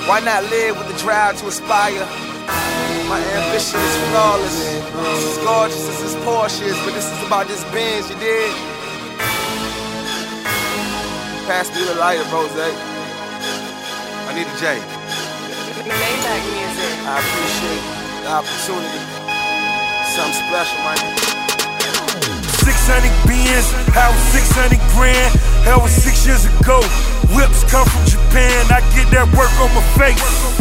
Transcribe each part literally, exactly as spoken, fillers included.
Why not live with the drive to aspire? My ambition is flawless. It's as gorgeous as this Porsche is, but this is about this Benz, you dig? Pass me the lighter, Rose. I need a J. Maybach music. I appreciate the opportunity. Something special, man. six hundred Benz, house six hundred grand. Hell was six years ago. Whips come from Japan. I get that work on my face.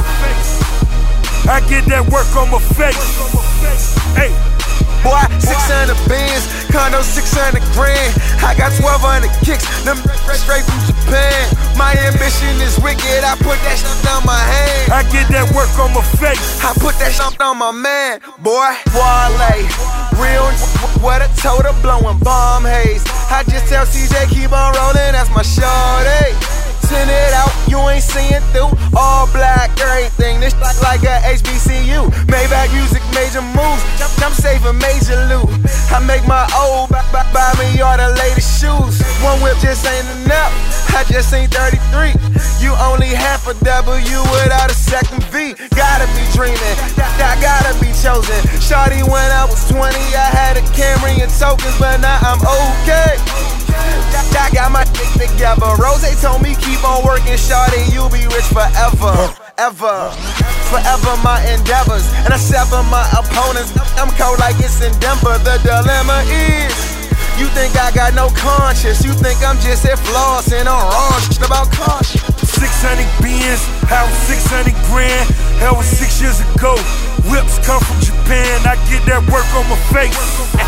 I get that work on my face. Hey. Boy, six hundred Benz, condo six hundred grand. I got twelve hundred kicks, them straight from Japan. My ambition is wicked, I put that shit on my hand. I get that work on my face. I put that shit on my man. Boy, Wale, real what a total blowing bomb haze. I just tell C J keep on rolling, that's my shorty. Send it out, you ain't seeing through. All black, everything, this like, like a H B C U. Maybach music, major moves, I'm saving major loot. I make my old, buy, buy, buy me all the latest shoes. One whip just ain't enough, I just ain't thirty-three. You only half a W without a second V. Gotta be dreaming, I gotta be chosen. Shawty when I was twenty, I had a Camry and tokens, but now I'm okay. I got my dick together. Rose told me keep on working, shawty, you'll be rich forever, ever, forever my endeavors. And I sever my opponents. I'm cold like it's in Denver. The dilemma is, you think I got no conscience. You think I'm just here flossing on wrong shit about caution. six hundred Benz, house six hundred grand. Hell was six years ago. Whips come from Japan. I get that work on my face.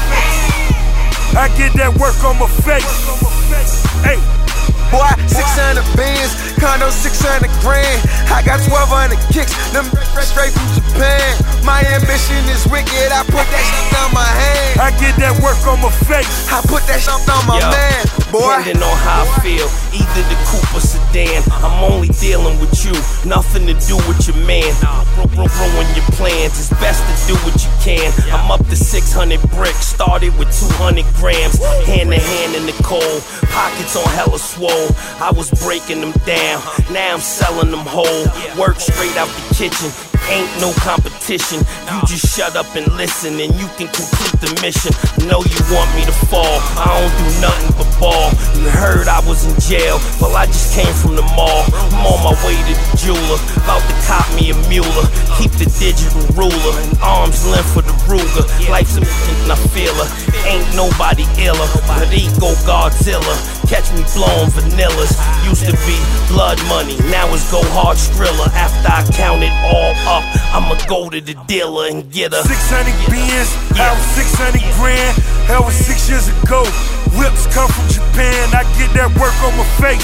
I get that work on my face. Hey. Boy, six hundred Benz, condo six hundred grand. I got twelve hundred kicks, them straight from Japan. My ambition is wicked, I put that shit on my hand. I get that work on my face. I put that shit on my Yo, man. Boy, depending on how I feel, either the coupe or sedan, I'm only dealing with you, nothing to do with your man. Ru- ru- Ruin your plans, it's best to do what you can. I'm up to six hundred bricks, started with two hundred grams. Hand to hand in the cold, pockets on hella swole. I was breaking them down, now I'm selling them whole. Work straight out the kitchen, ain't no competition. You just shut up and listen and you can complete the mission. Know you want me to fall, I don't do nothing but ball. You heard I was in jail, well I just came from the mall. I'm on my way to the jeweler, about to cop me a Mueller. Keep the digital ruler, an arm's length for the Ruger. Life's a bitch and I feel her, ain't nobody iller. But ego Godzilla, catch me blowing vanillas. Used to be blood money, now it's go hard Skrilla. After I count it all up, I'ma go to the dealer and get a six hundred Benz, house six hundred grand. Hell was six years ago. Whips come from Japan. I get that work on my face.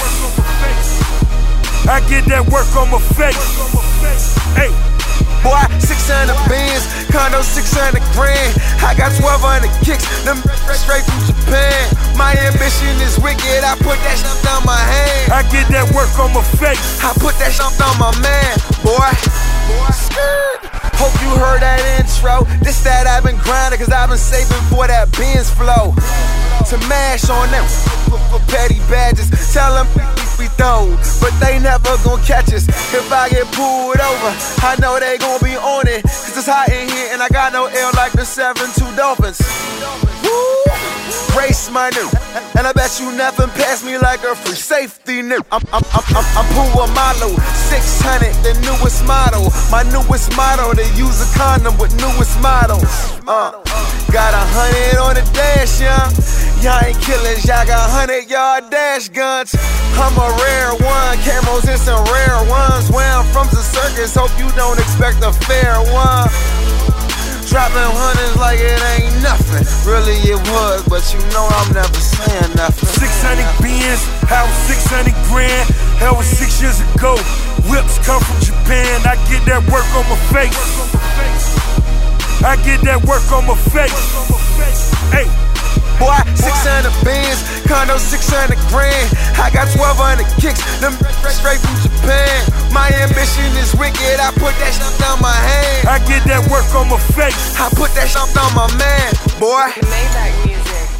I get that work on my face. Hey. boy, six hundred Benz, condo six hundred grand. I got twelve hundred kicks, them straight from Japan. My ambition is wicked, I put that shit on my hand. I get that work on my face. I put that shit on my man, boy. Hope you heard that intro. This that I've been grinding, cause I've been saving for that Benz flow. To mash on them for, for petty badges. Tell them we throw, but they never gon' catch us. If I get pulled over, I know they gon' be on it. Cause it's hot in here and I got no L like the seven two Dolphins. Woo! Race my new, and I bet you nothing pass me like a free safety new. I'm I'm I'm I'm, I'm Pua Malo, six hundred, the newest model. My newest model, they use a condom with newest models. Uh, got a hundred on the dash, young. Y'all ain't killers, y'all got hundred yard dash guns. I'm a rare one, camos and some rare ones. Where I'm from the circus, hope you don't expect a fair one. Dropping hundreds like it ain't nothing. Really it was, but you know I'm never saying nothing. six hundred Benz, house six hundred grand. Hell was six years ago. Whips come from Japan. I get that work on my face. I get that work on my face. Hey. Boy, six hundred Benz, condo six hundred grand. I got twelve hundred kicks, them straight from Japan. My ambition is wicked, I put that shit on my hand. I get that work on my face. I put that shit on my man, boy. Maybach music.